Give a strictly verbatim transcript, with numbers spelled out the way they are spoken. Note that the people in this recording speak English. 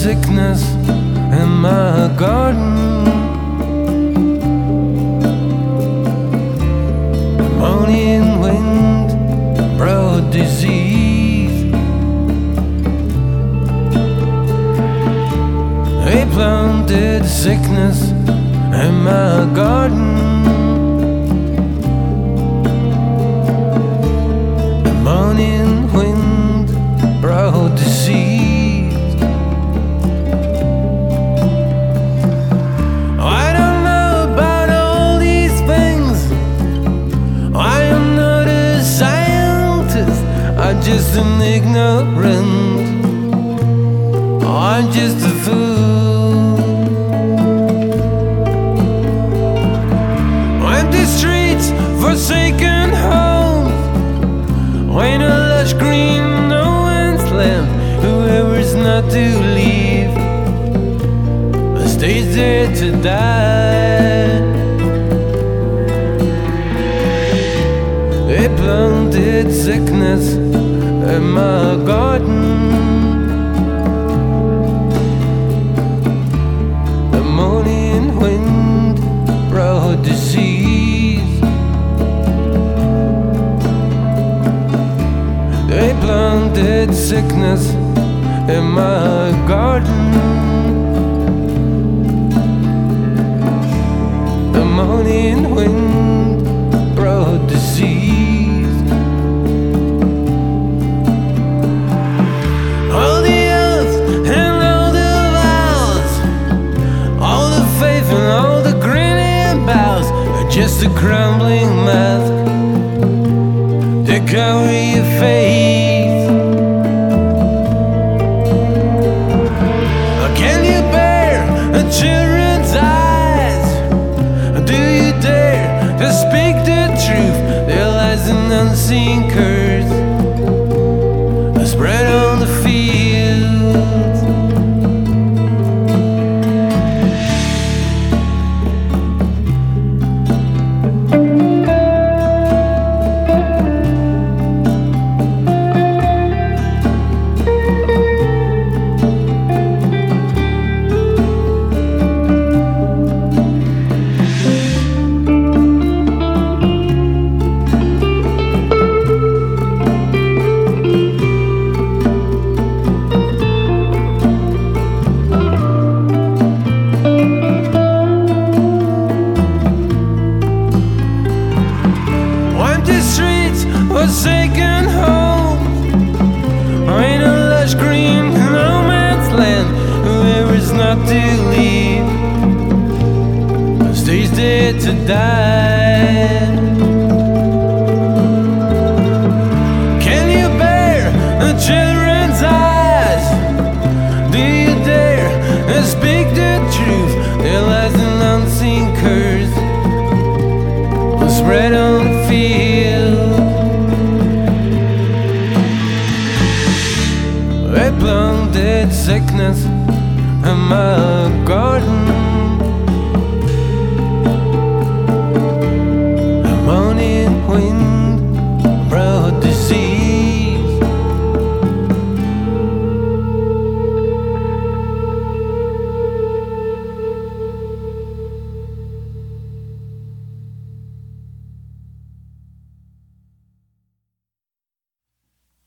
sickness in my garden. The morning wind brought disease. They planted sickness in my garden. The morning wind brought disease. I don't know about all these things. I am not a scientist. I'm just an ignorant. I'm just a fool. Empty streets, forsaken homes, in a lush green no man's land. Whoever's not to leave stays there to die. They planted sickness in my garden. The morning wind brought disease. They planted sickness in my garden. The morning wind brought disease. All the oaths and all the vows, all the faith and all the grinning bows are just a crumbling mask to cover your face. Can you bear a children's eyes? Do you dare to speak the truth? There lies an unseen curse spread on the fields. Forsaken homes, in a lush green no man's land. Whoever's not to leave stays there to die. Can you bear the children's eyes? Do you dare to speak the truth? There lies an unseen curse spread on the field. They planted sickness in my garden. The morning wind